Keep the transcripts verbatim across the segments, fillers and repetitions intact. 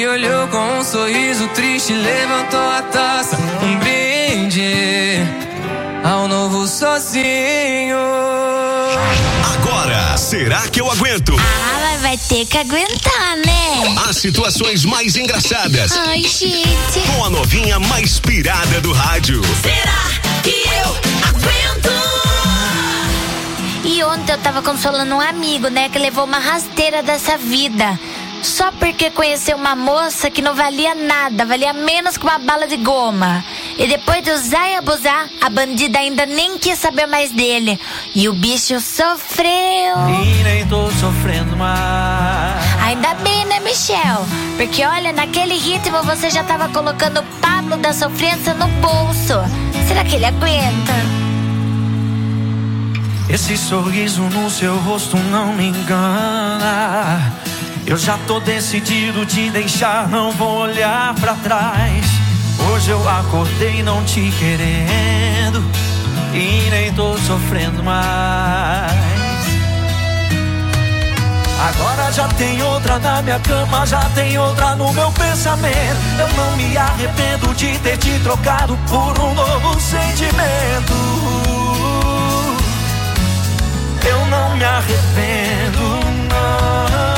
olhou com um sorriso triste, levantou a taça, um brinde ao novo sozinho. Agora, será que eu aguento? Ah, mas vai ter que aguentar, né? As situações mais engraçadas. Ai, gente. Com a novinha mais pirada do rádio. Será que eu aguento? E ontem eu tava consolando um amigo, né, que levou uma rasteira dessa vida. Só porque conheceu uma moça que não valia nada, valia menos que uma bala de goma. E depois de usar e abusar, a bandida ainda nem quis saber mais dele. E o bicho sofreu. E nem tô sofrendo mais. Ainda bem, né, Michel? Porque olha, naquele ritmo você já tava colocando o Pablo da sofrência no bolso. Será que ele aguenta? Esse sorriso no seu rosto não me engana. Eu já tô decidido de deixar, não vou olhar pra trás. Hoje eu acordei não te querendo e nem tô sofrendo mais. Agora já tem outra na minha cama, já tem outra no meu pensamento. Eu não me arrependo de ter te trocado por um novo sentimento. Eu não me arrependo, não.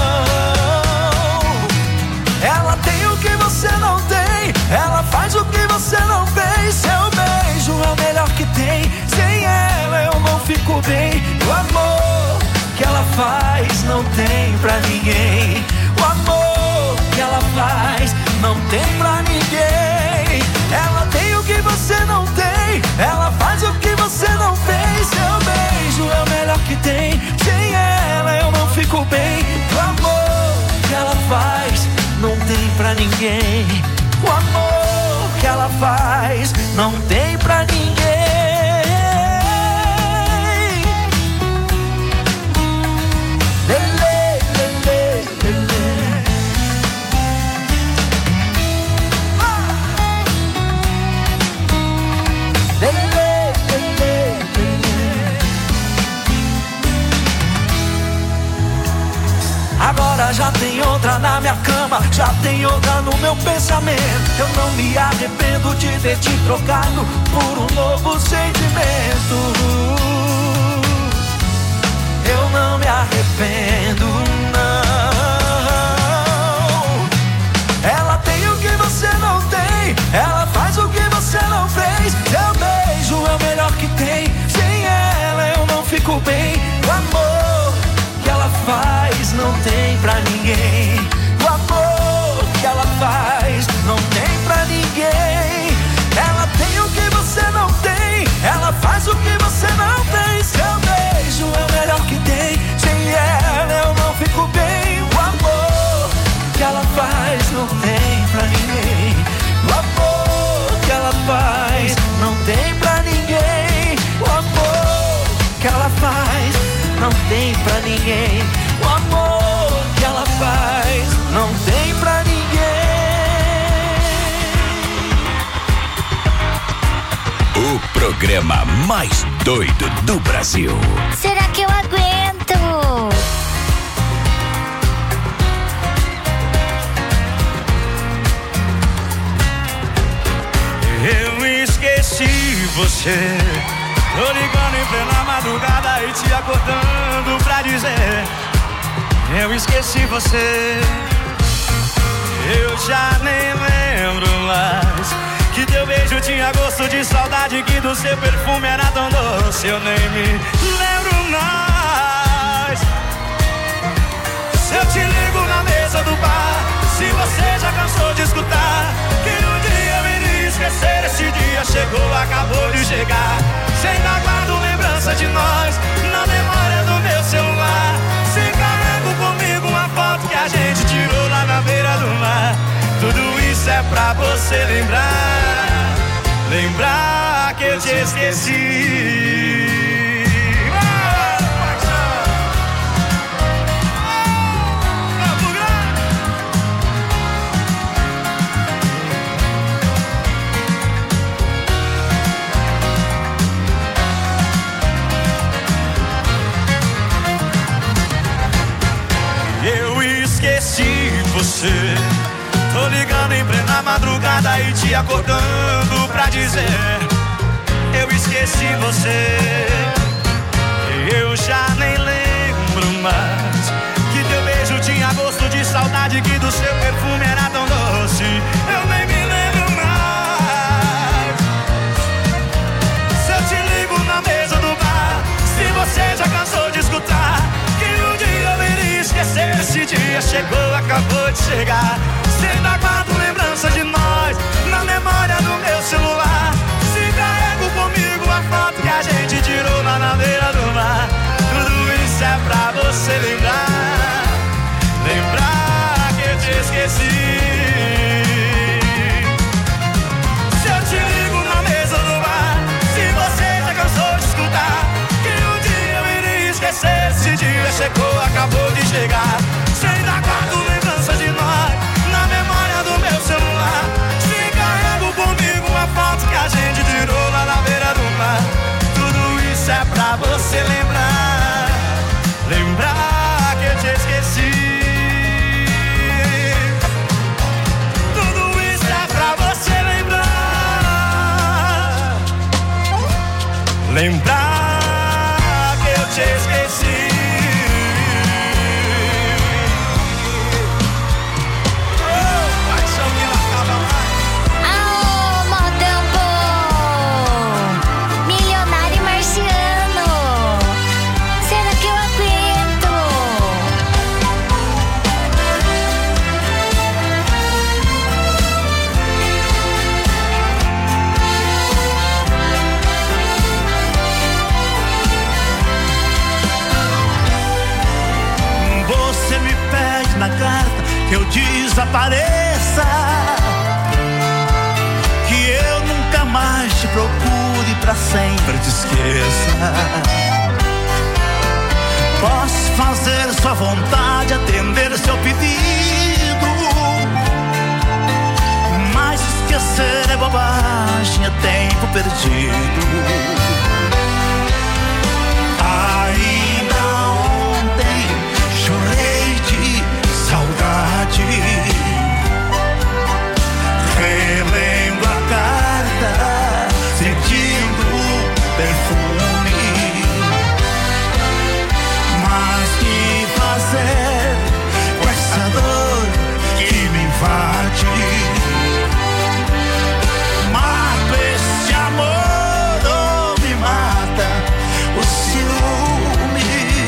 Ela tem o que você não tem, ela faz o que você não fez. Seu beijo é o melhor que tem, sem ela eu não fico bem. O amor que ela faz não tem pra ninguém. O amor que ela faz não tem pra ninguém. Ela tem o que você não tem, ela faz o que você não fez. Seu beijo é o melhor que tem, sem ela eu não fico bem. O amor que ela faz não tem pra ninguém. O amor que ela faz não tem pra ninguém. Lelê, lelê, lelê. Ah. Lelê, lelê, lelê. Agora já tem outra na minha cama, já tem outra no meu pensamento. Eu não me arrependo de ter te trocado por um novo sentimento. Eu não me arrependo, não. Ela tem o que você não tem, ela faz o que você não fez. Seu beijo é o melhor que tem, sem ela eu não fico bem. O amor que ela faz não tem pra ninguém. O amor que ela faz não tem pra ninguém. Ela tem o que você não tem, ela faz o que você não tem. Seu beijo é o melhor que tem, sem ela eu não fico bem. O amor que ela faz não tem pra ninguém. O amor que ela faz não tem pra ninguém. O amor que ela faz não tem pra ninguém. O amor que ela faz não tem pra ninguém. O programa mais doido do Brasil. Será que eu aguento? Eu esqueci você. Tô ligando em plena madrugada e te acordando pra dizer: eu esqueci você. Eu já nem lembro mais que teu beijo tinha gosto de saudade, que do seu perfume era tão doce. Eu nem me lembro mais. Se eu te ligo na mesa do bar, se você já cansou de escutar que um dia eu iria esquecer, esse dia chegou, acabou de chegar. Se ainda guardo lembrança de nós na memória do meu celular, se carrego comigo uma foto que a gente tirou lá na beira do mar. Tudo isso é pra você lembrar, lembrar que eu te esqueci. Eu esqueci você. Tô Tô ligando em plena madrugada e te acordando pra dizer: eu esqueci você. Eu já nem lembro mais que teu beijo tinha gosto de saudade, que do seu perfume era tão doce. Eu nem me lembro mais. Se eu te ligo na mesa do bar, se você já cansou de escutar que um dia eu iria esquecer, esse dia chegou, acabou de chegar. Se ainda guardo lembrança de nós na memória do meu celular, se carrego comigo a foto que a gente tirou lá na beira do mar, tudo isso é pra você lembrar, lembrar que eu te esqueci. Se eu te ligo na mesa do bar, se você já cansou de escutar que um dia eu iria esquecer, esse dia chegou, acabou de chegar. Se ainda guardo lembrança de nós na memória do meu celular, se carrego comigo a foto que a gente tirou lá na beira do mar, tudo isso é pra você lembrar, lembrar que eu te esqueci. Tudo isso é pra você lembrar, lembrar que eu te esqueci. Na carta que eu desapareça, que eu nunca mais te procure, pra sempre te esqueça. Posso fazer sua vontade, atender seu pedido, mas esquecer é bobagem, é tempo perdido. Ainda ontem chorei de saudade, relendo a carta, sentindo o perfume. Mas que fazer com essa dor que me invade? Mato esse amor ou me mata o ciúme?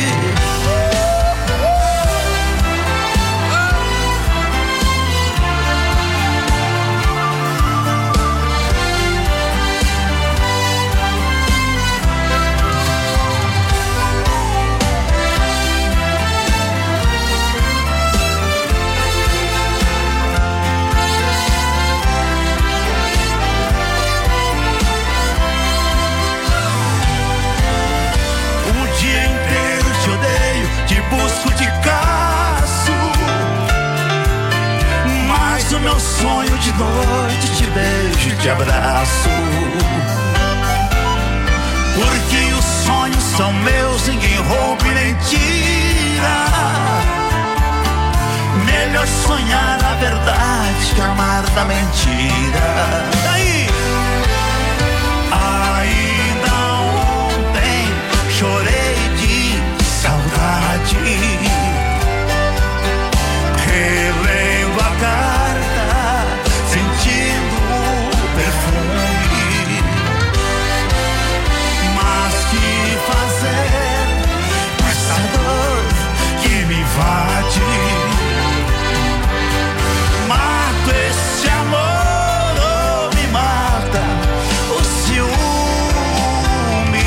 Busco de caso, mas o meu sonho de noite te beijo e te abraço. Porque os sonhos são meus, ninguém rouba e nem tira. Melhor sonhar a verdade que amar da mentira. Daí, ainda ontem chorei de saudade, relendo a carta, sentindo o perfume. Mas que fazer com essa dor que me invade? Mato esse amor ou me mata o ciúme?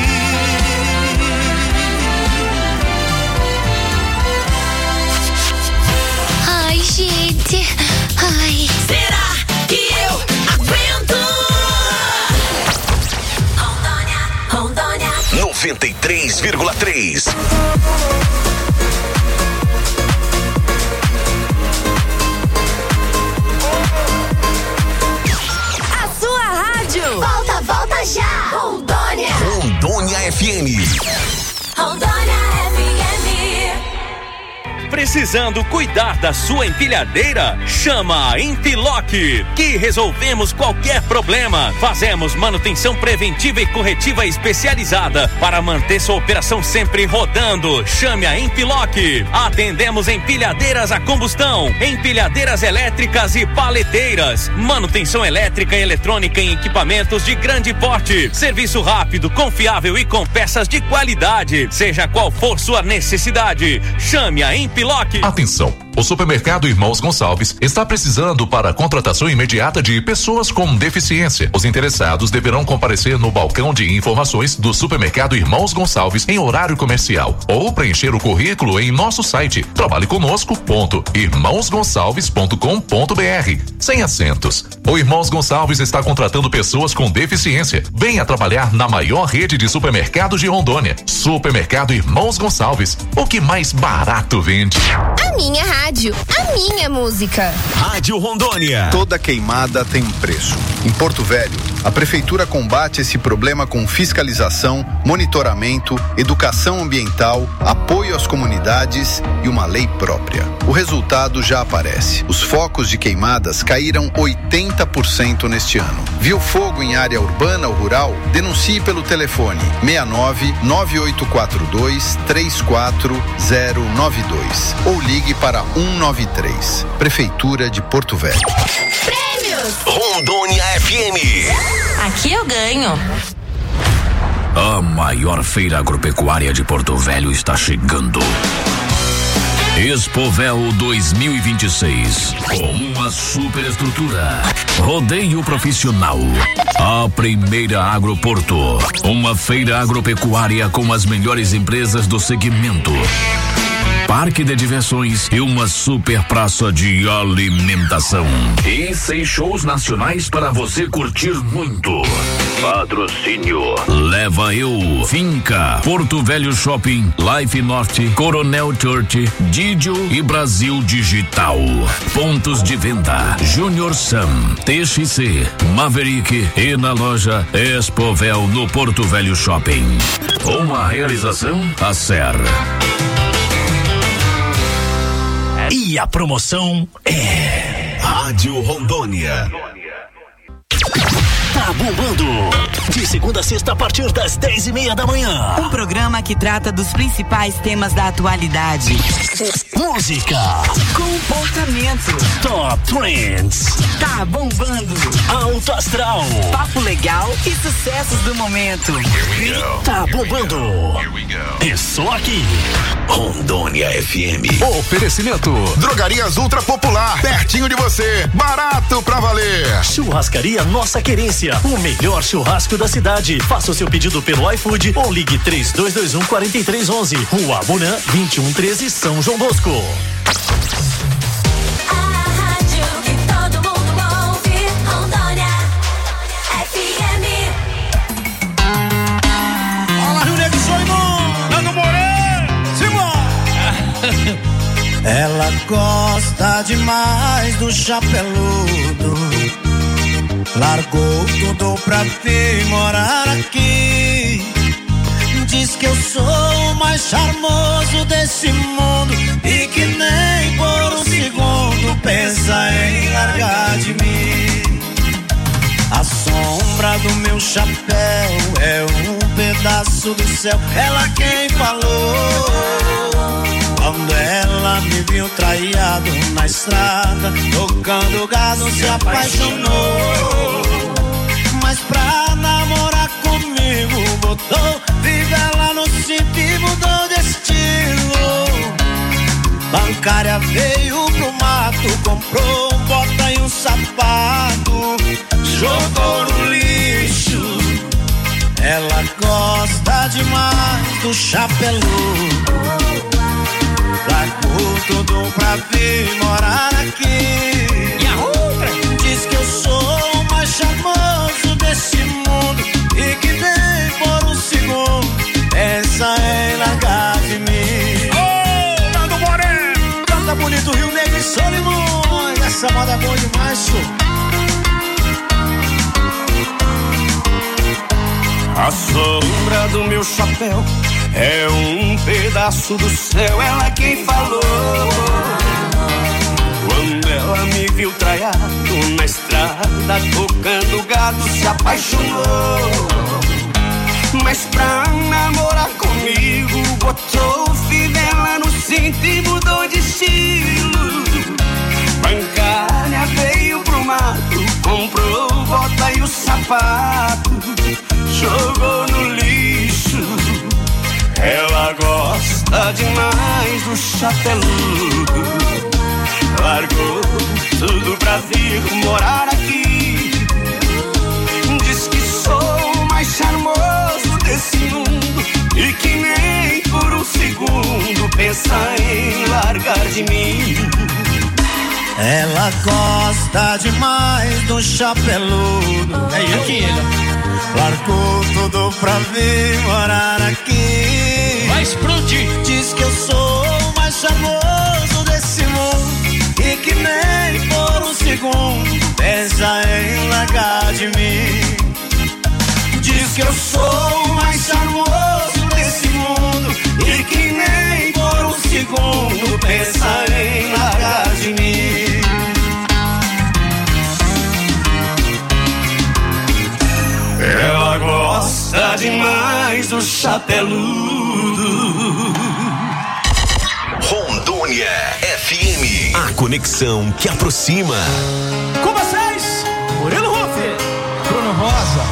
Ai, gente. Ai. Será que eu aguento? Rondônia, Rondônia noventa e três vírgula três. A sua rádio. Volta, volta já. Rondônia. Rondônia F M. Rondônia F M. Precisando cuidar da sua empilhadeira? Chama a Empiloc, que resolvemos qualquer problema. Fazemos manutenção preventiva e corretiva especializada para manter sua operação sempre rodando. Chame a Empiloc. Atendemos empilhadeiras a combustão, empilhadeiras elétricas e paleteiras, manutenção elétrica e eletrônica em equipamentos de grande porte, serviço rápido, confiável e com peças de qualidade. Seja qual for sua necessidade, chame a Empiloc. Atenção! O Supermercado Irmãos Gonçalves está precisando para a contratação imediata de pessoas com deficiência. Os interessados deverão comparecer no balcão de informações do Supermercado Irmãos Gonçalves em horário comercial ou preencher o currículo em nosso site trabalhe conosco ponto irmãos gonçalves ponto com ponto br. Sem acentos. O Irmãos Gonçalves está contratando pessoas com deficiência. Venha trabalhar na maior rede de supermercados de Rondônia. Supermercado Irmãos Gonçalves. O que mais barato vende? A minha rádio, a minha música. Rádio Rondônia. Toda queimada tem um preço. Em Porto Velho, a prefeitura combate esse problema com fiscalização, monitoramento, educação ambiental, apoio às comunidades e uma lei própria. O resultado já aparece. Os focos de queimadas caíram oitenta por cento neste ano. Viu fogo em área urbana ou rural? Denuncie pelo telefone seis nove nove oito quatro dois três quatro zero nove dois ou ligue para um nove três. Prefeitura de Porto Velho. Prêmios Rondônia F M. Aqui eu ganho. A maior feira agropecuária de Porto Velho está chegando. Expovel dois mil e vinte e seis, com uma superestrutura, rodeio profissional, a primeira Agroporto, uma feira agropecuária com as melhores empresas do segmento, parque de diversões e uma super praça de alimentação. E seis shows nacionais para você curtir muito. Patrocínio Leva Eu, Finca, Porto Velho Shopping, Life Norte, Coronel Church, Didio e Brasil Digital. Pontos de venda: Junior Sam, T X C, Maverick e na loja Expovel no Porto Velho Shopping. Uma realização Acer. E a promoção é Rádio Rondônia. Tá bombando! De segunda a sexta a partir das dez e meia da manhã. Um programa que trata dos principais temas da atualidade. Música. Comportamento. Top Trends. Tá bombando. Alto Astral. Papo legal e sucessos do momento. Tá bombando. É só aqui. Rondônia F M. Oferecimento. Drogarias Ultra Popular. Pertinho de você. Barato pra valer. Churrascaria Nossa Querência. O melhor churrasco da cidade. Faça o seu pedido pelo iFood ou ligue três dois dois um quatro três um um. Rua Abunã, vinte e um treze, São João Bosco. A rádio que todo mundo ouve. Rondônia F M. Olá, Rio Negro, sou irmão. Nando Moreira. Simão. Ela gosta demais do chapeludo. Largou tudo pra vir morar aqui. Diz que eu sou o mais charmoso desse mundo e que nem por um segundo pensa em largar de mim. A sombra do meu chapéu é um pedaço do céu. Ela quem falou. Quando ela me viu traído na estrada, tocando gado, se apaixonou. Mas pra namorar comigo, botou fivela no cinto e mudou de estilo. Bancária veio pro mato, comprou um bota e um sapato, jogou no lixo. Ela gosta demais do chapeludo. Largou tudo pra vir morar aqui. E a outra diz que eu sou o mais charmoso desse mundo e que nem por um segundo pensa em largar de mim. Ô, oh, Nando Moreno, canta bonito Rio Negro e Solimões. Essa moda é boa demais, senhor. A sombra do meu chapéu É um pedaço do céu, ela quem falou. Quando ela me viu traiado na estrada, tocando gado, se apaixonou. Mas pra namorar comigo, botou fivela no cinto e mudou de estilo. Bancária veio pro mato, comprou bota e o sapato, jogou no lixo. Ela gosta demais do chapeludo, largou tudo pra vir morar aqui. Diz que sou o mais charmoso desse mundo e que nem por um segundo pensa em largar de mim. Ela gosta demais do chapeludo. É eu que ele. Largou tudo pra vir morar aqui. Vai explodir. Diz que eu sou o mais charmoso desse mundo e que nem por um segundo pensa em largar de mim. Diz que eu sou o mais charmoso desse mundo e que nem por um segundo pensa em largar de mim. Ela gosta demais do chapeludo. Rondônia F M, a conexão que aproxima. Com vocês, Murilo Rufi, Bruno Rosa.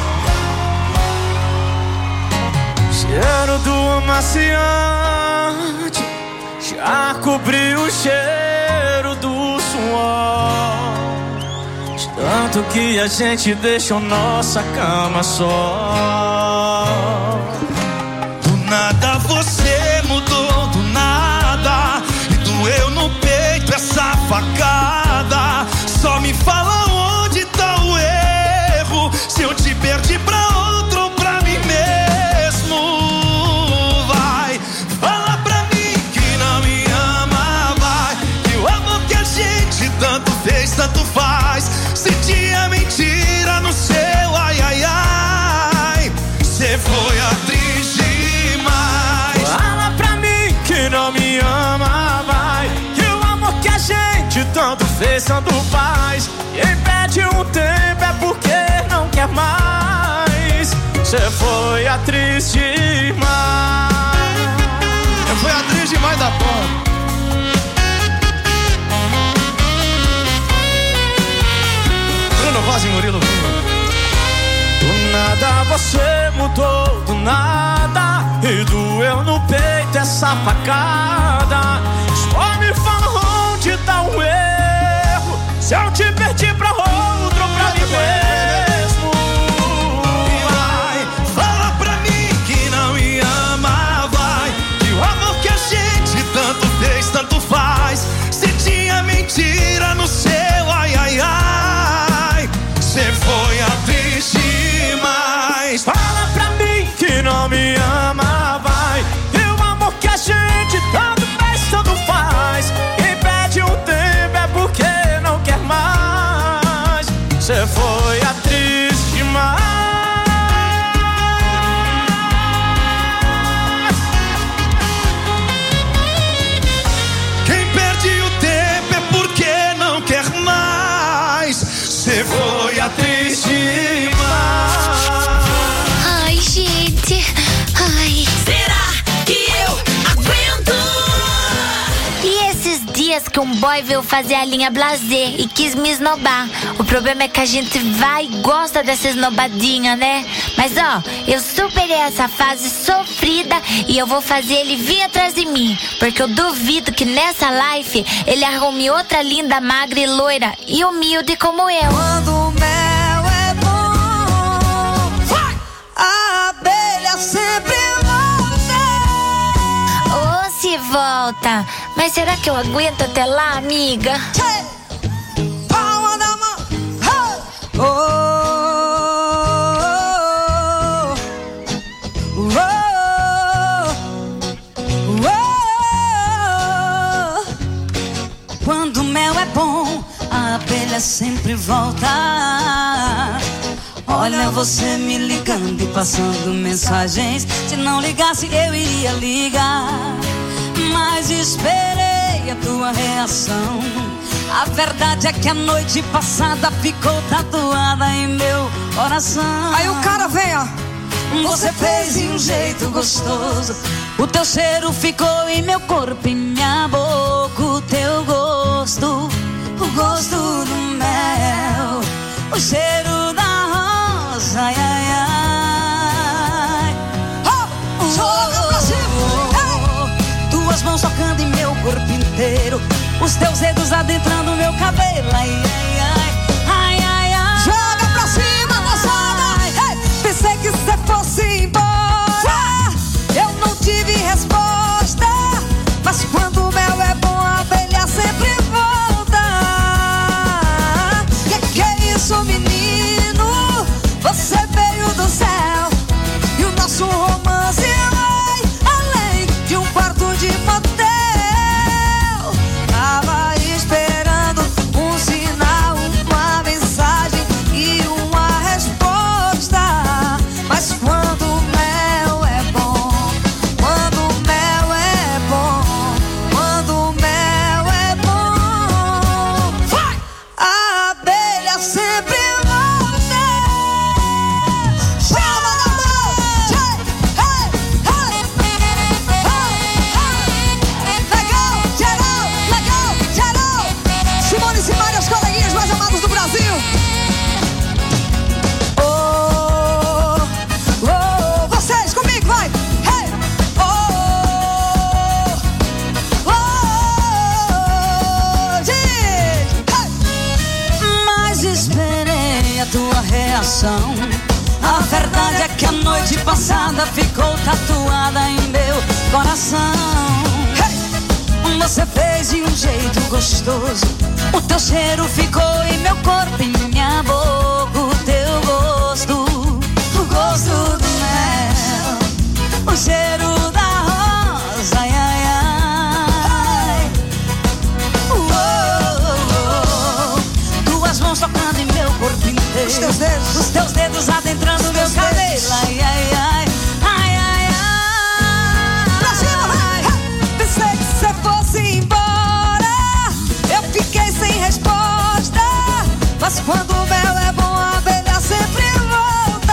Cheiro do amaciante já cobriu o cheiro do suor. Tanto que a gente deixou nossa cama só. Do nada você mudou, do nada, e doeu no peito essa facada. Só me fala onde tá o erro, se eu te perdi pra outro ou pra mim mesmo. Vai, fala pra mim que não me ama, vai, que o amor que a gente tanto fez, tanto faz. Se tinha mentira no seu ai, ai, ai, cê foi atriz demais. Fala pra mim que não me ama, vai, que o amor que a gente tanto fez, tanto faz. Quem pede um tempo é porque não quer mais. Cê foi atriz demais. Eu fui atriz demais da porra. Bruno Rosa e Murilo Bruno. Do nada você mudou, do nada, e doeu no peito essa facada. Só me fala onde tá o erro, se eu te perdi pra outro ou pra mim mesmo. Vai, fala pra mim que não me ama, vai, que o amor que a gente tanto fez, tanto faz. Se tinha mentira no seu ai, ai, ai, cê foi atriz demais. Fala pra mim que não me ama, vai, e o amor que a gente tanto fez, tanto faz. Quem pede um tempo é porque não quer mais. Cê foi atriz demais. Quem perde o tempo é porque não quer mais. Cê foi atriz demais. Ai, gente. Ai. Será que eu aguento? E esses dias que um boy veio fazer a linha blazer e quis me esnobar. O problema é que a gente vai e gosta dessa esnobadinha, né? Mas ó, eu superei essa fase sofrida e eu vou fazer ele vir atrás de mim. Porque eu duvido que nessa life ele arrume outra linda, magra e loira e humilde como eu. Quando o mel é bom, vai! A abelha sempre volta. Ô, se volta. Mas será que eu aguento até lá, amiga? Tchê! Palma da mão. Hey! Oh, oh, oh, oh, oh. Quando o mel é bom, a abelha sempre volta. Olha você me ligando e passando mensagens. Se não ligasse eu iria ligar, mas esperei a tua reação. A verdade é que a noite passada ficou tatuada em meu coração. Aí o cara vem, ó. Você fez de um jeito gostoso. O teu cheiro ficou em meu corpo, em minha boca. O teu gosto, o gosto do mel, o cheiro da rosa, ai, ai, ai. Oh, joga pra cima. Tuas mãos tocando em meu corpo inteiro, os teus dedos adentrando meu cabelo, ai, ai, ai, ai, ai, ai. Joga pra cima, moçada. Hey, pensei que você fosse embora, eu não tive resposta, mas quando o mel é bom, a abelha sempre volta. Que que é isso, menino? Você veio do céu e o nosso romance vai além de um quarto de motel. Tava esperando um sinal, uma mensagem e uma resposta, mas quando o mel é bom, quando o mel é bom, quando o mel é bom, vai! A abelha sempre volta. Chama na mão, hey, hey, hey, hey, legal, geral, legal, geral. Simone Simaria, os coleguinhas mais amados do Brasil. Oh, oh, vocês comigo, vai. Hey, oh, oh, gente, hey. Mas esperei a tua reação. A verdade é que a noite passada ficou tatuada em meu coração. Você fez de um jeito gostoso, o teu cheiro ficou em meu corpo, em minha boca. O teu gosto, o gosto do mel, o cheiro da rosa, ai, ai, ai. Oh, oh, oh. Tuas mãos tocando em meu corpo inteiro, Os teus dedos, os teus dedos adentrando meu cabelo, ai, ai, ai, ai, ai, ai. pra cima, vai. Hey, pensei que você fosse embora, eu fiquei sem resposta, mas quando o mel é bom, a abelha sempre volta.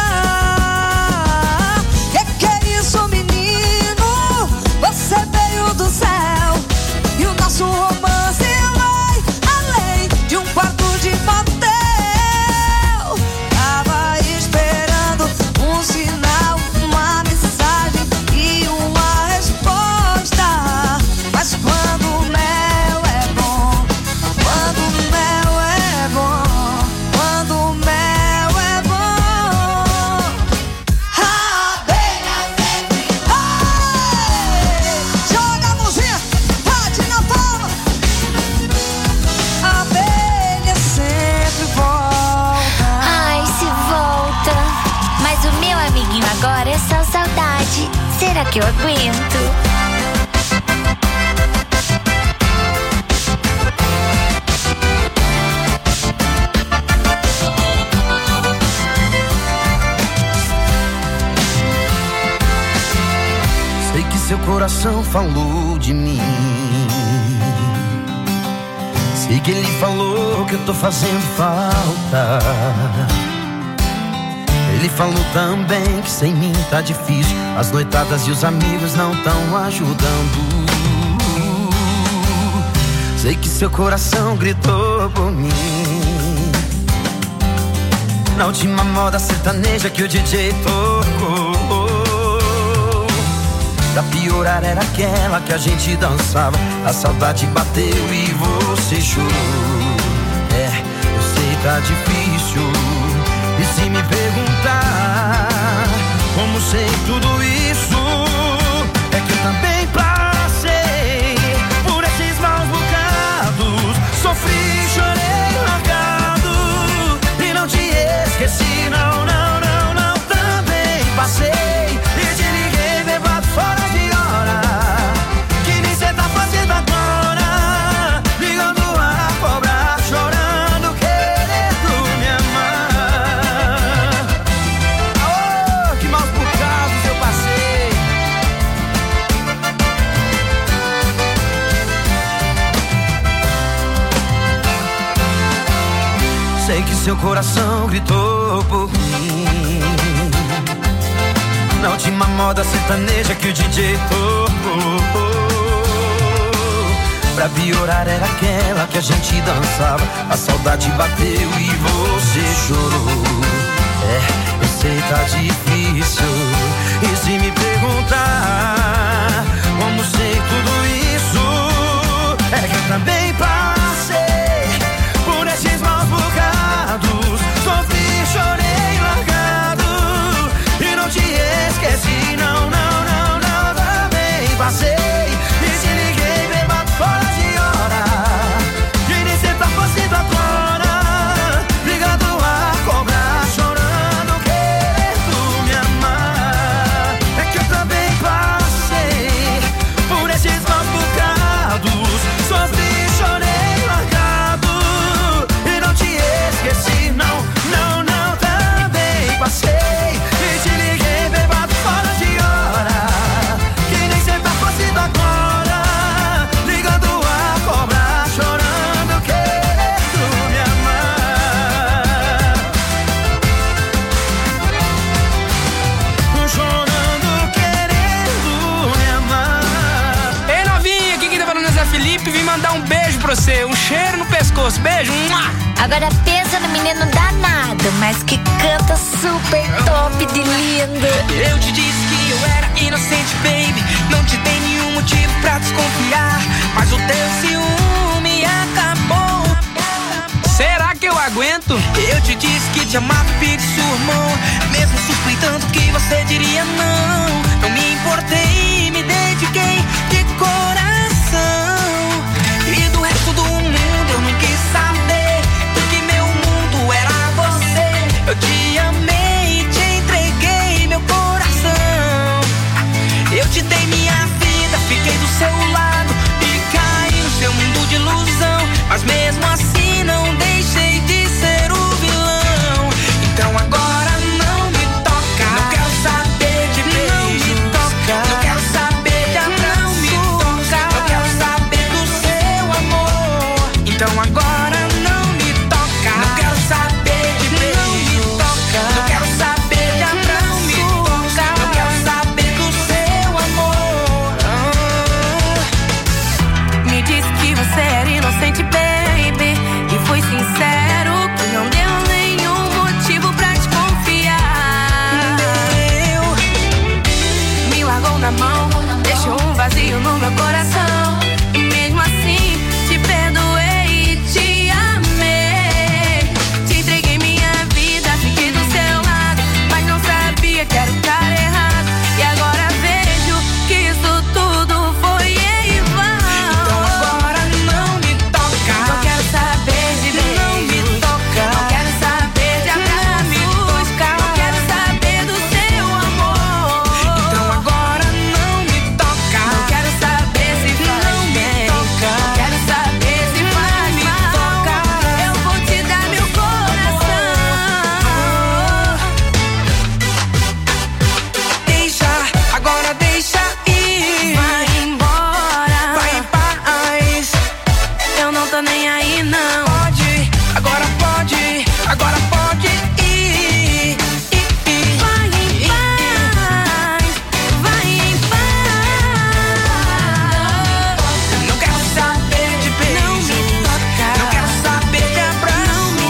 Que que é isso, menino? Você veio do céu e o nosso romance vai além de um quarto de motel. Tava esperando um sinal, uma mensagem e uma resposta, mas quando o mel é bom, quando o mel é bom, quando o mel é bom, a abelha sempre vai. Joga a mãozinha, bate na palma. A abelha sempre volta. Ai, se volta. Mas o meu amiguinho agora é só saudade. Será que eu aguento? Sei que seu coração falou de mim. Sei que ele falou que eu tô fazendo falta. Ele falou também que sem mim tá difícil, as noitadas e os amigos não tão ajudando. Sei que seu coração gritou por mim na última moda sertaneja que o D J tocou. Pra piorar era aquela que a gente dançava, a saudade bateu e você chorou. É, eu sei tá difícil, e se me perguntar como sei tudo isso, é que eu também passei por esses maus bocados, sofri, chorei, largado, e não te esqueci, não, não, não, não, também passei, e te liguei bebado fora de hora, que nem cê tá fazendo agora, ligando a cobrar, chorando, querendo me amar. Sei que seu coração gritou por mim. Na última moda sertaneja que o D J tocou, pra piorar era aquela que a gente dançava. A saudade bateu e você chorou. É, eu sei tá difícil. E se me perguntar como sei tudo isso, é que eu também passei por esses maus bocados. Sofri, chorei, largado e não te esqueci. Não, não, não, não, também passei. E te liguei, bêbado, fora de hora. E nem cê tá fazendo agora, ligado a cobrar, chorando, querendo me amar. É que eu também passei por esses maus bocados. Sofri, chorei, largado e não te esqueci. Não, não, não, também passei. E te liguei, bêbado, fora de hora. Que nem cê tá fazendo agora, ligando a cobrar, chorando, querendo me amar. Chorando, querendo me amar. Ei, novinha, aqui quem tá falando é Zé Felipe. Vim mandar um beijo pra você, um cheiro no pescoço. Beijo. Mua! Agora pensa no menino danado, mas que canta super top de lindo. Eu te disse que eu era inocente, baby. Não te dei nenhum motivo pra desconfiar, mas o teu ciúme acabou. Será que eu aguento? Eu te disse que te amava, pedi sua mão, mesmo suspeitando que você diria não. Não me importei, me dediquei de coração. E do resto do mundo eu não quis saber, porque meu mundo era você. Eu te amei e te entreguei meu coração. Eu te dei minha vida, fiquei do seu lado e caí no seu mundo de ilusão. Mas mesmo assim não deixei de ser o vilão. Então agora não me toca, não quero saber de beijo. Não me toca, não quero saber de abraço. Não me toca, não quero saber do seu amor. Então agora não me toca, não quero saber de beijo. Não me toca, não quero saber de abraço. Não me toca, não quero saber do seu amor. Ah. Me disse que você era inocente, baby, e fui sincero que não deu nenhum motivo pra desconfiar. Me largou na mão, deixou um vazio no meu coração. E mesmo assim te perdoei e te amei. Te entreguei minha vida, fiquei do seu lado, mas não sabia que era o cara errado. E agora vejo que isso tudo foi em vão. Então agora não me toca, Não quero saber de beijo, não me toca, não quero saber de abraços, não quero saber do seu amor. então agora não me toca, Não quero saber se faz não me bem, toca, não quero saber se faz me mal. toca. Eu vou te dar meu coração. Deixa, agora deixa ir. Vai embora, Vai em paz. eu não tô nem aí não. Pode, agora pode, agora pode ir. Ir, ir. Vai em paz, vai em paz. Não quero saber de beijo, Não me toca, não quero saber de abraço. não me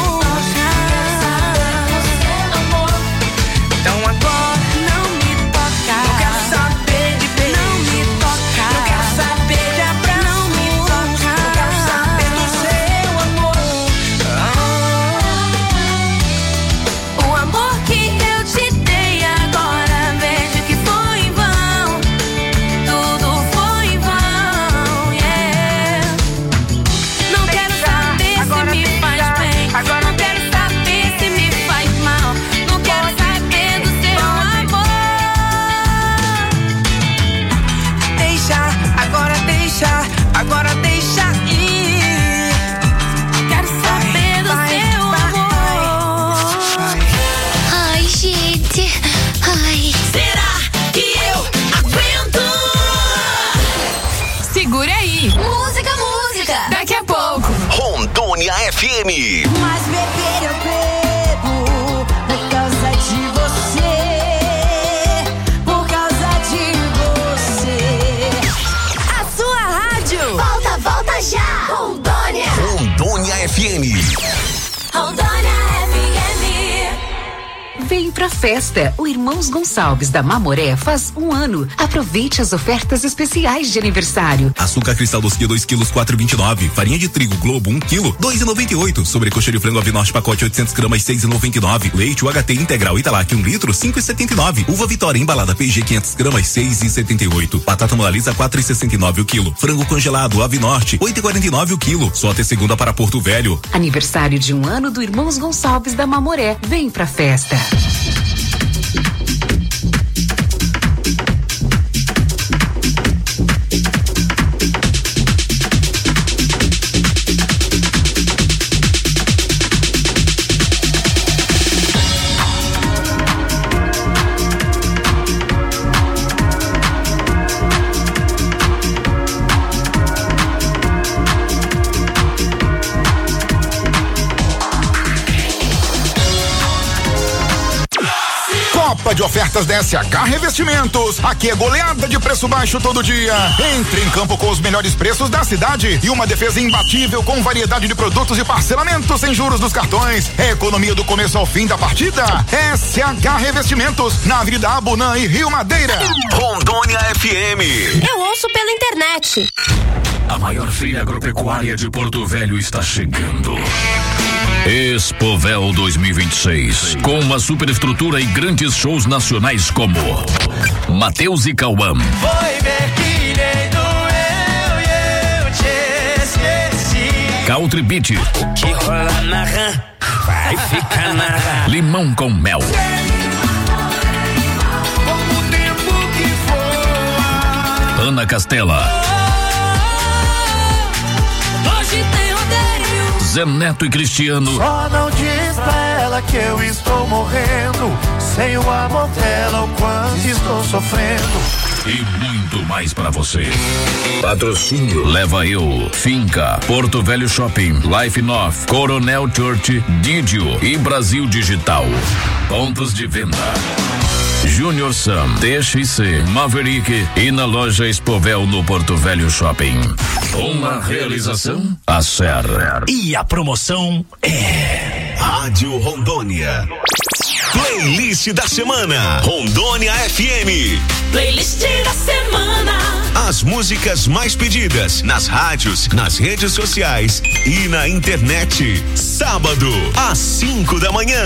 toca. Então agora Não me toca, não quero saber de beijo, não me toca, não quero saber de abraço. não me toca, Não quero saber do seu amor. O amor que eu te dei agora vejo que foi em vão, tudo foi em vão, yeah. Não quero saber se me faz bem, não quero saber se me faz mal, não quero saber do seu amor. Deixa, agora deixa, agora deixa ir. Quero saber do Vai, seu vai, amor. Ai, gente. Ai. Será que eu aguento? Segura aí, Música, música. daqui a pouco. Rondônia F M. Mas beber eu Vem pra festa. O Irmãos Gonçalves da Mamoré faz um ano. Aproveite as ofertas especiais de aniversário. Açúcar cristal doce dois quilos, quatro e vinte e nove. Farinha de trigo Globo um quilo, dois e noventa e oito. Sobrecoxa de frango Avinorte pacote oitocentos gramas, seis e noventa e nove. Leite U H T integral Italac um litro, cinco e setenta e nove. Uva Vitória embalada P G quinhentos gramas, seis e setenta e oito. Batata Mona Lisa quatro e sessenta e nove o quilo. Frango congelado Avinorte oito e quarenta e nove o quilo. Só até segunda para Porto Velho. Aniversário de um ano do Irmãos Gonçalves da Mamoré. Vem pra festa. De ofertas da S H Revestimentos. Aqui é goleada de preço baixo todo dia. Entre em campo com os melhores preços da cidade e uma defesa imbatível com variedade de produtos e parcelamento sem juros nos cartões. É economia do começo ao fim da partida. S H Revestimentos, na Avenida Abunã e Rio Madeira. Rondônia F M. Eu ouço pela internet. A maior feira agropecuária de Porto Velho está chegando. Expovel dois mil e vinte e seis, com uma superestrutura e grandes shows nacionais como Mateus e Cauã, Foi ver que nem doeu e eu te esqueci. Country Beat, O que rola na rã vai ficar na rã. Limão com Mel, Como o tempo que voa. Ana Castela, Hoje tem rodeio. Zé Neto e Cristiano. Só não diz pra ela que eu estou morrendo. Sem o amor dela, o quanto estou sofrendo. E muito mais pra você. Patrocínio Leva Eu, Finca, Porto Velho Shopping, Life North, Coronel Church, Didio e Brasil Digital. Pontos de venda: Junior Sam, T X C, Maverick e na loja Expovel no Porto Velho Shopping. Uma realização a Serra. E a promoção é Rádio Rondônia. Playlist da semana. Rondônia F M. Playlist da semana. As músicas mais pedidas nas rádios, nas redes sociais e na internet. Sábado, às cinco da manhã.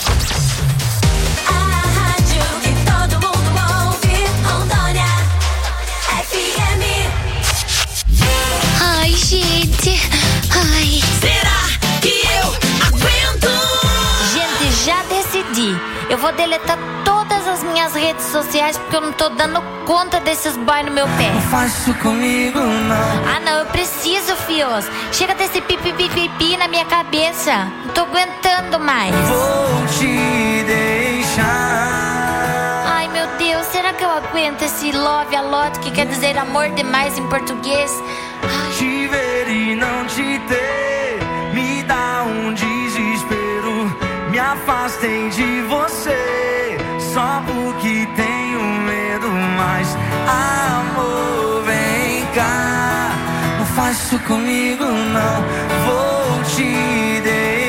Ai, gente. Ai. Será que eu aguento? Gente, já decidi. Eu vou deletar todas as minhas redes sociais porque eu não tô dando conta desses boy no meu pé. Não faz isso comigo, não. Ah, não, eu preciso, fios. Chega desse pipi-pipi-pi na minha cabeça. Não tô aguentando mais. Vou te deixar. Ai, meu Deus, será que eu aguento esse love a lot, que quer dizer amor demais em português? Ai. Te ver e não te ter me dá um desespero. Me afastei de você só porque tenho medo. Mas amor, vem cá, não faz isso comigo, não. Vou te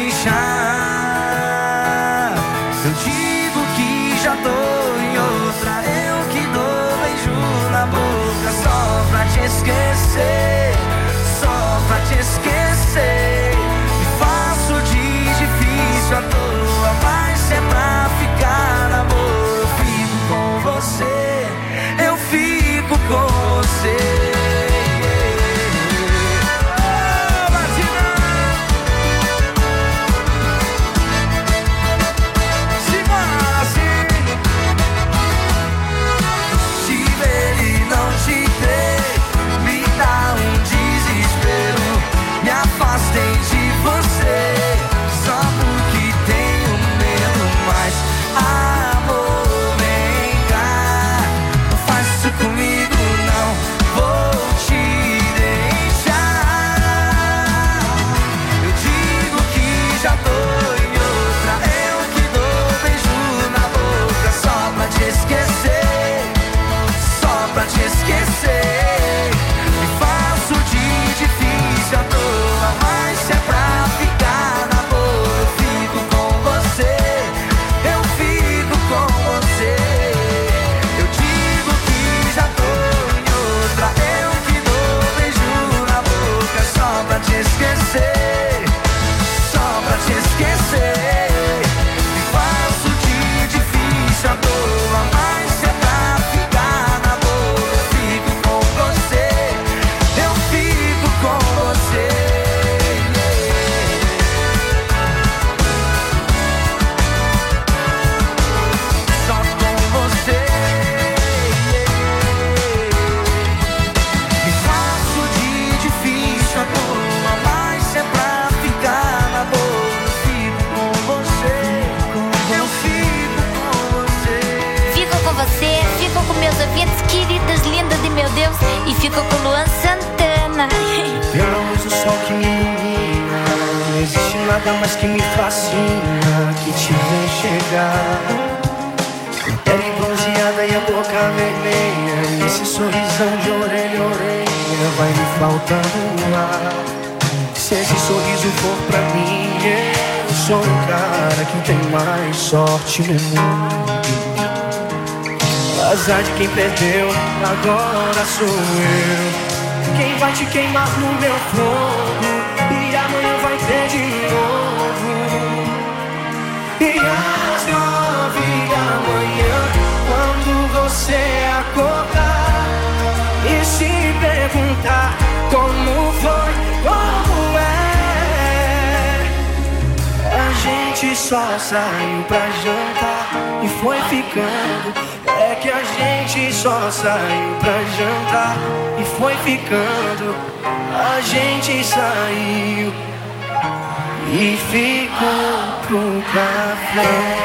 deixar. Eu digo que já tô em outra, eu que dou beijo na boca só pra te esquecer, só pra te esquecer. Me faço de difícil à toa, mas se é pra ficar na boa, eu fico com você, eu fico com você. Me queridas, lindas de meu Deus. E fico com Luan Santana. Pela luz do sol que me ilumina, não existe nada mais que me fascina que te ver chegar. Com pele bronzeada e a boca vermelha, esse sorrisão de orelha a orelha vai me faltando ar. Se esse sorriso for pra mim, eu sou o cara que tem mais sorte no mundo. Azar de quem perdeu, agora sou eu. Quem vai te queimar no meu fogo, e amanhã vai ter de novo. E às nove da manhã, quando você acordar e se perguntar como foi, como é, a gente só saiu pra jantar e foi ficando. É que a gente só saiu pra jantar e foi ficando. A gente saiu e ficou pro café.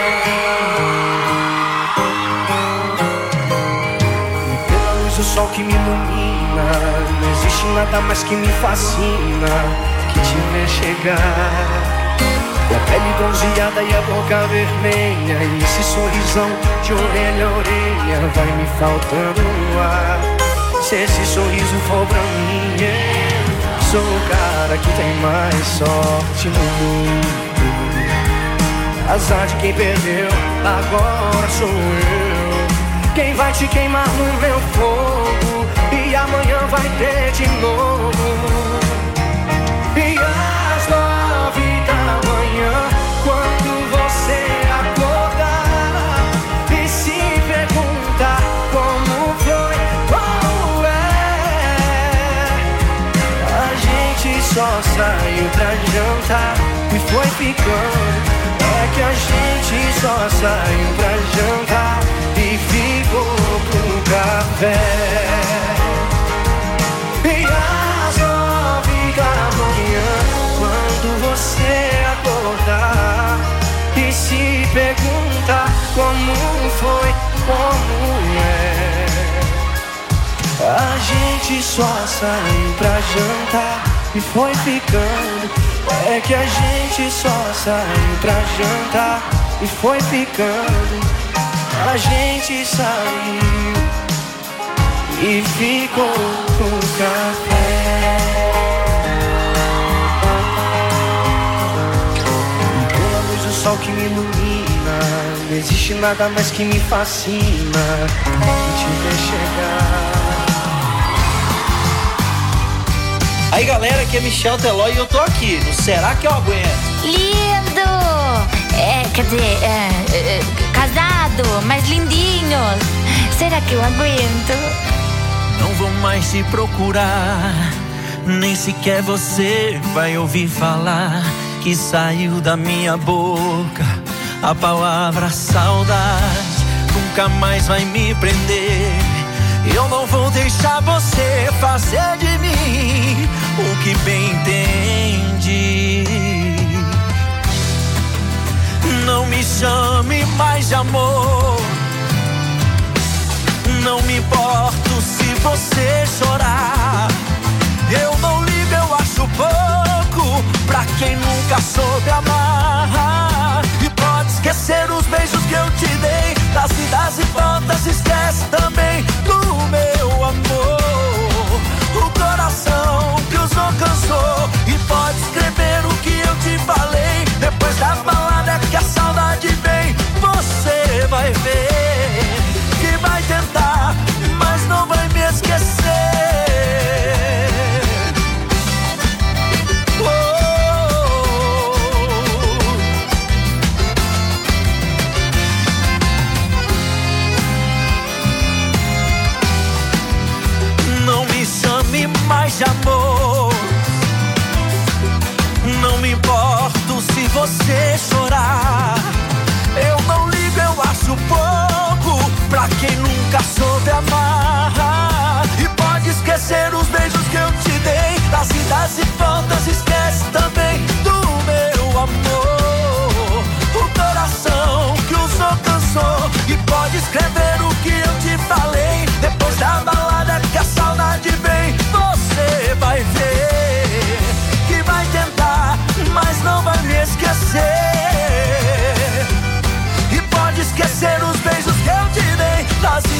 E pela luz do sol que me ilumina, não existe nada mais que me fascina que te ver chegar. E a pele bronzeada e a boca vermelha, e esse sorrisão de orelha a orelha vai me faltando no ar. Se esse sorriso for pra mim, eu sou o cara que tem mais sorte no mundo. Azar de quem perdeu, agora sou eu. Quem vai te queimar no meu fogo, e amanhã vai ter de novo. E às nove da manhã, quando você acordar e se perguntar como foi, como é, a gente só saiu pra jantar e foi ficando. É que a gente só saiu pra jantar e ficou pro café. E às nove da manhã, quando você acordar e se perguntar como foi, como é, a gente só saiu pra jantar e foi ficando. É que a gente só saiu pra jantar e foi ficando. A gente saiu e ficou com café. E pela luz do sol que me ilumina, não existe nada mais que me fascina que te ver chegar. Aí galera, aqui é Michel Teló e eu tô aqui no Será Que Eu Aguento? Lindo! É, quer dizer, é, é, casado, mas lindinho. Será que eu aguento? Não vou mais te procurar, nem sequer você vai ouvir falar que saiu da minha boca a palavra saudade. Nunca mais vai me prender. Eu não vou deixar você fazer de mim o que bem entende. Não me chame mais de amor. Não me importo se você chorar. Eu não ligo, eu acho pouco pra quem nunca soube amar. E pode esquecer os beijos que eu te dei, das idas e voltas, esquece também do meu amor. O coração que usou cansou, e pode escrever o que eu te falei. Depois da balada que a saudade vem, você vai ver que vai tentar, mas não vai me esquecer. Oh,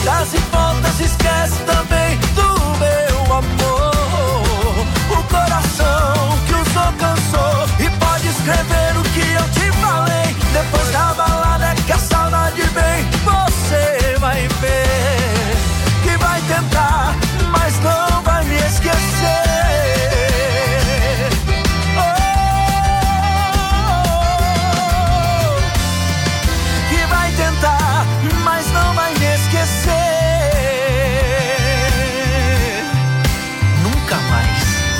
idas e voltas, esquece também do meu amor. O coração que usou cansou e pode escrever o que eu te falei. Depois da balada que a saudade vem, você vai ver que vai tentar, mas não vai me esquecer. Nunca mais.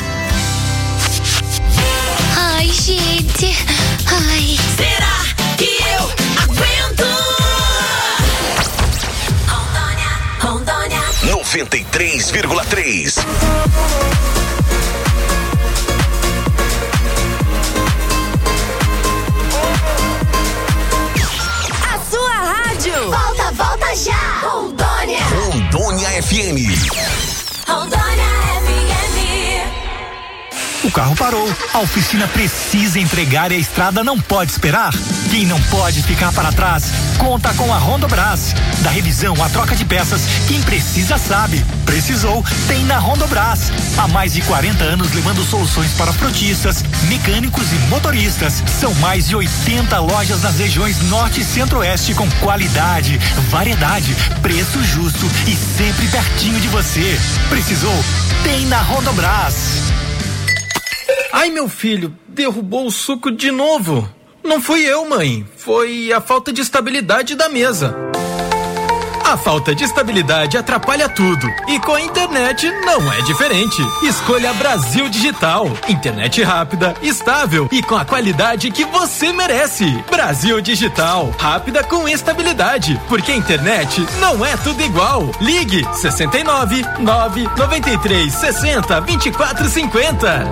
Ai, gente. Ai. Será que eu aguento? Rondônia, Rondônia. noventa e três vírgula três. A sua rádio. Volta, volta já. Rondônia. Rondônia F M. Rondônia F M. O carro parou, a oficina precisa entregar e a estrada não pode esperar. Quem não pode ficar para trás, conta com a Rondobras. Da revisão à troca de peças, quem precisa sabe. Precisou, tem na Rondobras. Há mais de quarenta anos levando soluções para frotistas, mecânicos e motoristas. São mais de oitenta lojas nas regiões Norte e Centro-Oeste com qualidade, variedade, preço justo e sempre pertinho de você. Precisou, tem na Rondobras. Ai, meu filho, derrubou o suco de novo. Não fui eu, mãe. Foi a falta de estabilidade da mesa. A falta de estabilidade atrapalha tudo. E com a internet não é diferente. Escolha Brasil Digital. Internet rápida, estável e com a qualidade que você merece. Brasil Digital. Rápida com estabilidade. Porque a internet não é tudo igual. Ligue sessenta e nove, nove, noventa e três, sessenta, vinte e quatro, cinquenta.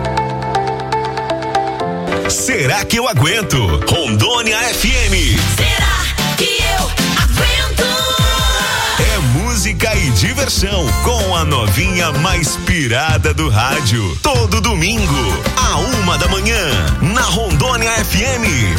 Será que eu aguento? Rondônia F M. Será que eu aguento? É música e diversão com a novinha mais pirada do rádio. Todo domingo, a uma da manhã, na Rondônia F M.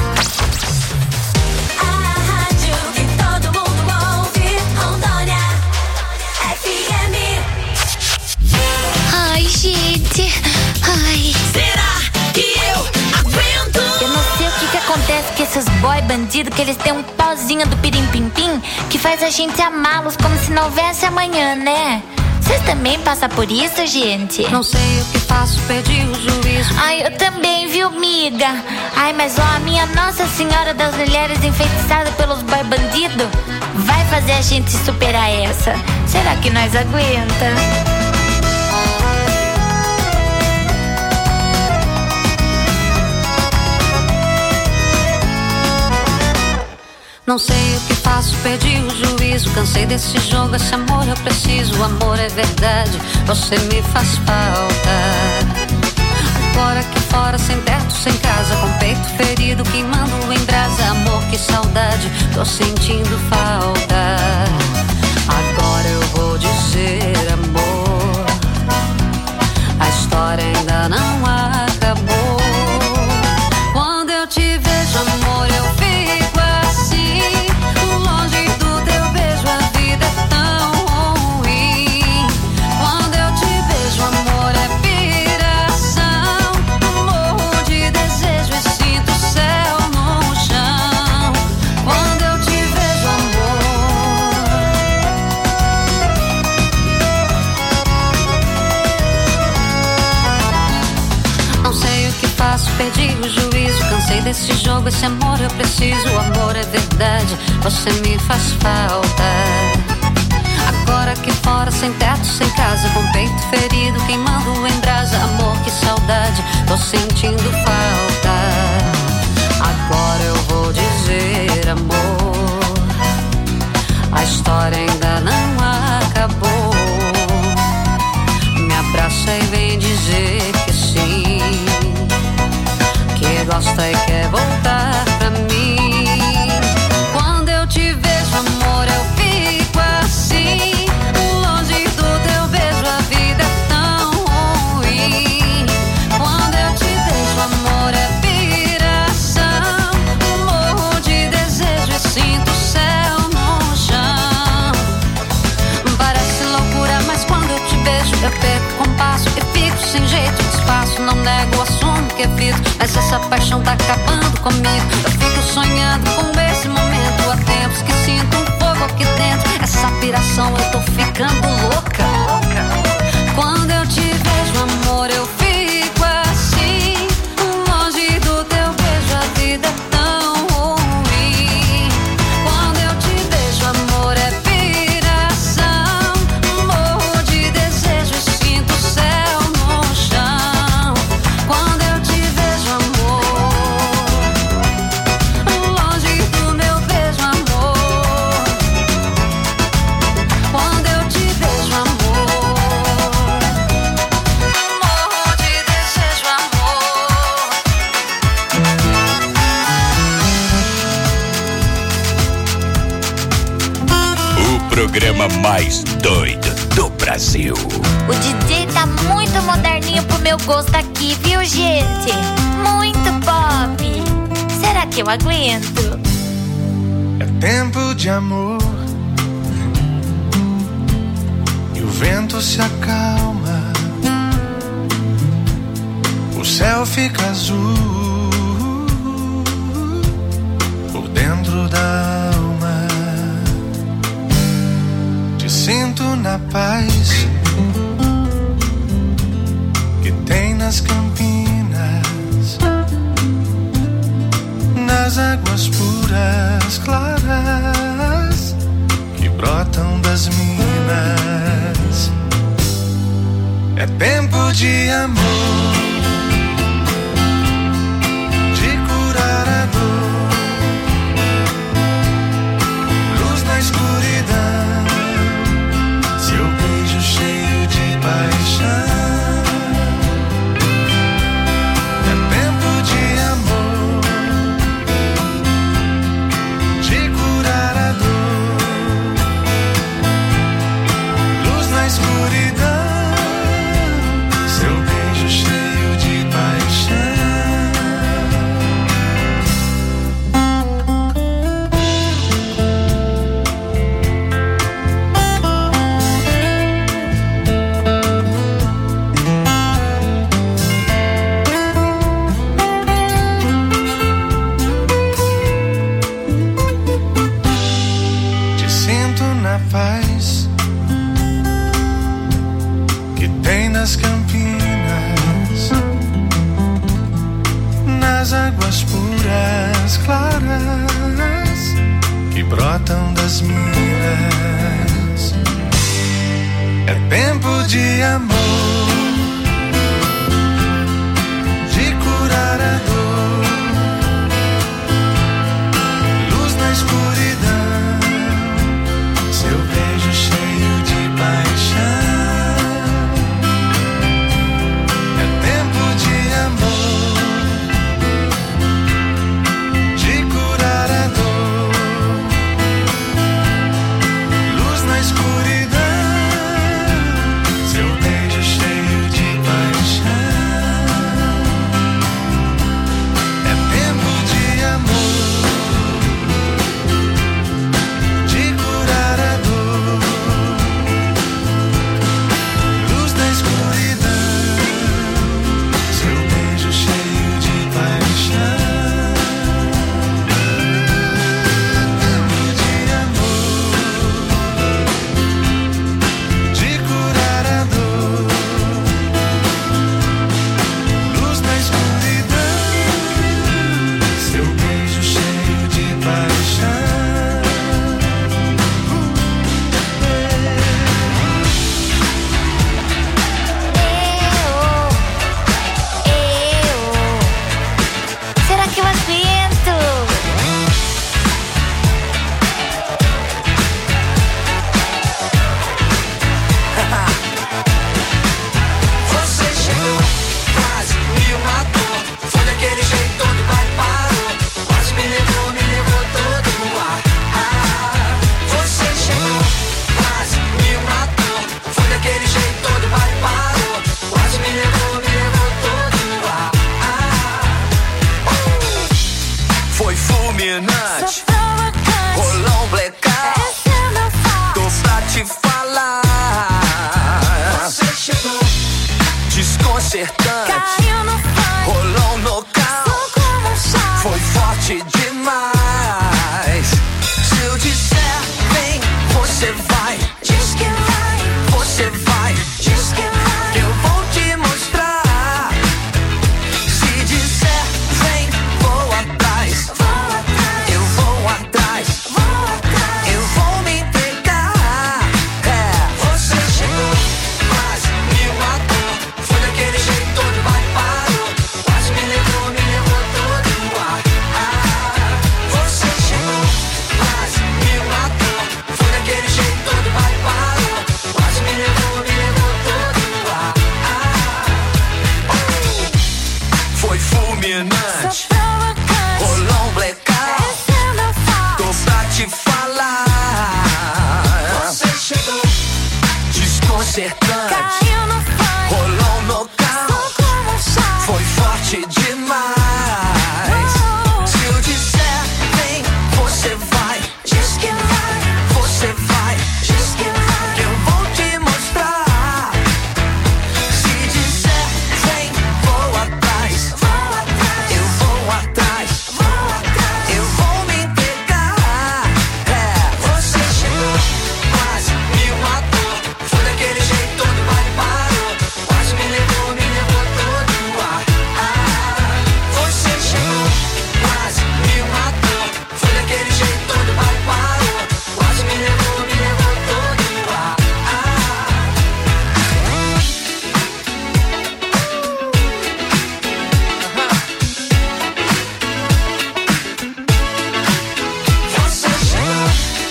A rádio que todo mundo ouve. Rondônia F M. Ai, gente. Ai. Será que eu aguento? Eu não sei o que que acontece com esses boy bandidos, que eles têm um pozinho do pirim-pim-pim que faz a gente amá-los como se não houvesse amanhã, né? Vocês também passam por isso, gente? Não sei o que faço, perdi o juízo. Ai, eu também, viu, miga? Ai, mas ó, a minha Nossa Senhora das Mulheres enfeitiçada pelos boy bandidos vai fazer a gente superar essa. Será que nós aguenta? Não sei o que faço, perdi o juízo. Cansei desse jogo, esse amor eu preciso. O amor é verdade, você me faz falta. Agora aqui fora, sem teto, sem casa, com peito ferido, queimando em brasa. Amor, que saudade, tô sentindo falta. Agora eu vou dizer, amor, a história ainda não acabou. Quando eu te vejo, amor, eu fico assim, longe do teu beijo, a vida é tão ruim. Quando eu te vejo, amor, é piração. Morro de desejo e sinto o céu no chão. Quando eu te vejo, amor. Não sei o que faço, perdi o juízo. Cansei desse jogo, esse amor eu preciso. O amor é verdade, você me faz falta. Agora aqui fora, sem teto, sem casa, com peito ferido, queimando em brasa. Amor, que saudade, tô sentindo falta. Agora eu vou dizer, amor, a história ainda não acabou. Me abraça e vem dizer que sim, que gosta e quer voltar pra mim. Quando eu te vejo, amor, eu fico assim, longe do teu beijo, a vida é tão ruim. Quando eu te vejo, amor, é piração. Morro de mas essa paixão tá acabando comigo. Eu fico sonhando com esse momento. Há tempos que sinto um fogo aqui dentro. Essa piração eu tô ficando louca. Quando eu te vejo, amor, eu fico assim. Longe do teu beijo, a vida é tão ruim. Quando eu te vejo, amor, é piração. Morro de desejo e sinto o céu no chão. Quando eu te vejo, amor, longe do meu beijo, amor. Quando eu te vejo, amor, morro de desejo, amor. O programa mais doido do Brasil. O D J tá muito moderninho pro meu gosto aqui, viu, gente? Muito pop. Será que eu aguento? É tempo de amor e o vento se acalma, o céu fica azul por dentro da alma. Te sinto na paz que tem nas campinas, nas águas puras, claras, que brotam das minas. É tempo de amor, de curar a dor, luz na escuridão, seu beijo cheio de paixão. Brotam das minas. É tempo de amor, de curar a dor, luz na escuridão, seu beijo cheio de paixão. É tempo de amor, de curar a dor, desconcertante. Caiu no funk, rolou um nocaute. foi forte demais. Se eu disser vem, você vai. Diz que vai, você vai. Diz que vai, eu vou te mostrar. Se disser vem, vou atrás. Vou atrás, eu vou atrás. Vou atrás, eu vou me entregar. É, você chegou, mas me matou. Foi daquele jeito todo, vai, parou. Quase me levou, me levou todo o ar. Ah, você chegou, mas me matou. Foi daquele jeito todo, vai, parou. Quase me levou, me levou todo o ar. Ah, oh. Foi fulminante, rolou um blackout. Tô pra te falar. Você chegou, desconcertante. Caiu no fã, rolou um nocaute. Foi forte demais. Se eu disser vem, você vai. Diz que vai, você vai. Diz que vai, eu vou te mostrar. Se disser vem, vou atrás. Vou atrás, eu vou atrás. Vou atrás, eu vou me entregar. É, você chegou, mas me matou. Foi daquele jeito todo, vai, parou. Quase me levou, me levou todo o ar. Ah, você chegou, mas me matou. Foi daquele jeito todo, vai, parou. Quase me levou, me levou todo o ar. Você chegou,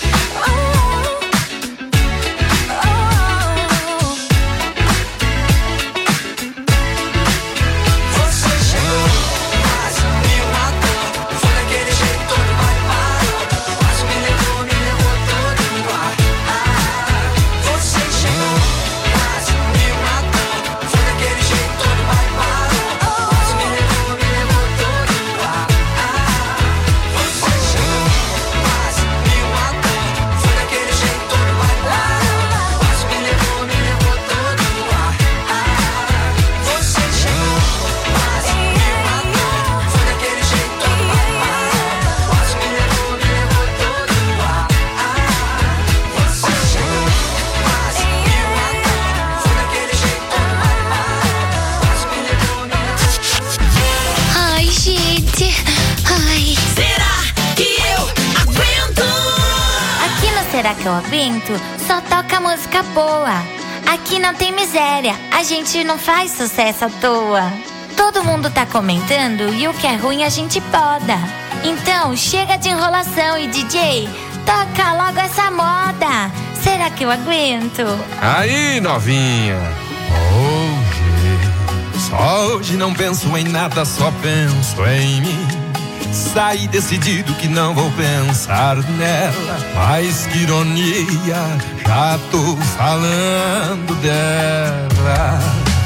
você chegou, mas me matou. Foi daquele jeito todo, vai, parou. Quase me levou, me levou todo o ar. Ah, você chegou, mas me matou. Foi daquele jeito todo, vai, parou. Quase me levou, me levou todo o ar. Ah, você chegou, mas me matou. Foi daquele jeito todo, vai, parou. Quase me levou, me levou todo o ar. Ah, você chegou, mas me matou. Foi daquele jeito todo, vai, parou. Quase me levou, me levou todo o ar. Ah, você chegou, mas me matou. Foi daquele jeito todo, vai, parou. Quase me levou, me levou. Ai, gente. Ai. Será que eu aguento? Aqui no Será que eu aguento? Só toca música boa. Aqui não tem miséria. A gente não faz sucesso à toa. Todo mundo tá comentando e o que é ruim a gente poda. Então chega de enrolação e D J, toca logo essa moda. Será que eu aguento? Aí, novinha. Hoje, só hoje não penso em nada, só penso em mim. Saí decidido que não vou pensar nela. Mas que ironia, já tô falando dela.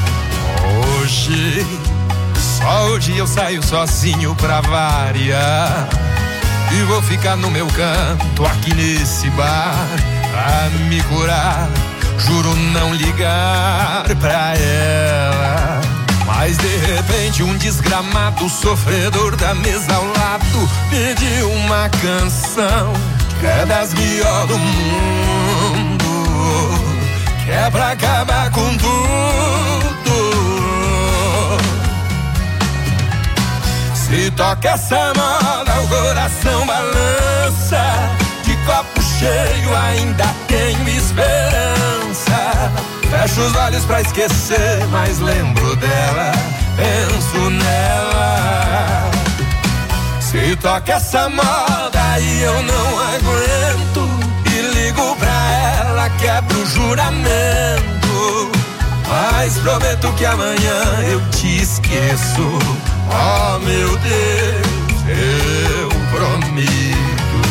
Hoje, só hoje eu saio sozinho pra variar. E vou ficar no meu canto aqui nesse bar pra me curar. Juro não ligar pra ela. Mas de repente um desgramado sofredor da mesa ao lado pediu uma canção que é das melhores do mundo, que é pra acabar com tudo. Se toca essa moda, o coração balança. De copo cheio ainda tenho esperança. Fecho os olhos pra esquecer, mas lembro dela, penso nela. Se toca essa moda e eu não aguento, e ligo pra ela, quebro o juramento. Mas prometo que amanhã eu te esqueço. Oh meu Deus, eu prometo.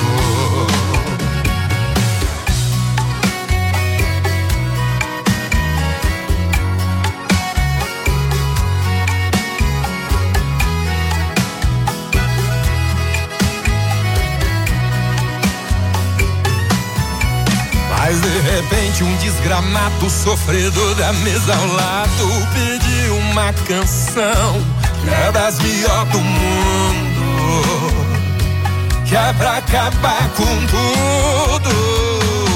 Mas de repente um desgramado sofredor da mesa ao lado pediu uma canção que é das melhores do mundo, que é pra acabar com tudo.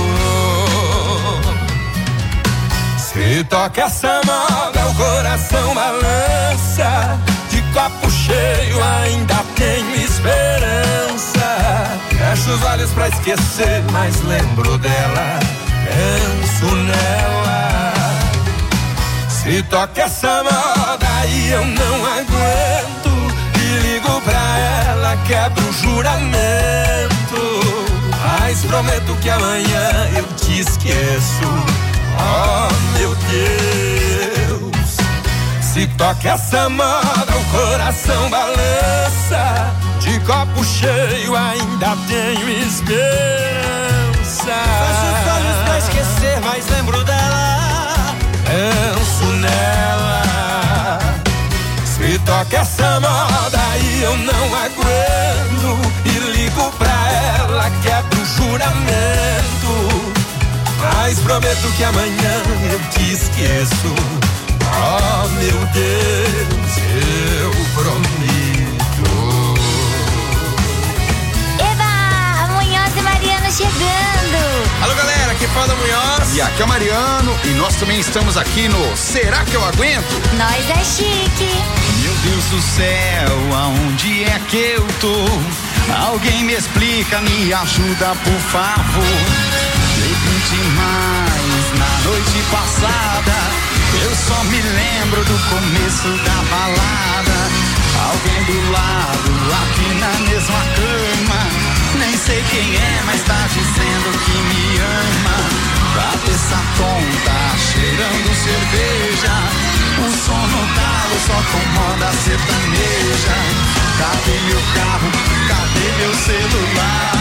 Se toca essa moda, o coração balança. De copo cheio ainda tenho esperança. Fecho os olhos pra esquecer, mas lembro dela, penso nela. Se toca essa moda e eu não aguento, e ligo pra ela, quebro o juramento. Mas prometo que amanhã eu te esqueço. Oh, meu Deus. Se toca essa moda, o coração balança. De copo cheio ainda tenho esperança. Fecho os olhos pra esquecer, mas lembro dela, penso nela. Se toca essa moda e eu não aguento, e ligo pra ela, quebro o juramento. Mas prometo que amanhã eu te esqueço. Oh, meu Deus, eu prometo. Eba, Munhoz e Mariano chegando. Alô, galera, aqui fala Munhoz. E aqui é o Mariano, e nós também estamos aqui no Será que eu aguento? Nós é chique. Meu Deus do céu, aonde é que eu tô? Alguém me explica, me ajuda, por favor. De mais na noite passada, eu só me lembro do começo da balada. Alguém do lado, aqui na mesma cama. Nem sei quem é, mas tá dizendo que me ama. Cabeça tonta, cheirando cerveja. Um som no talo, só com moda sertaneja. Cadê meu carro? Cadê meu celular?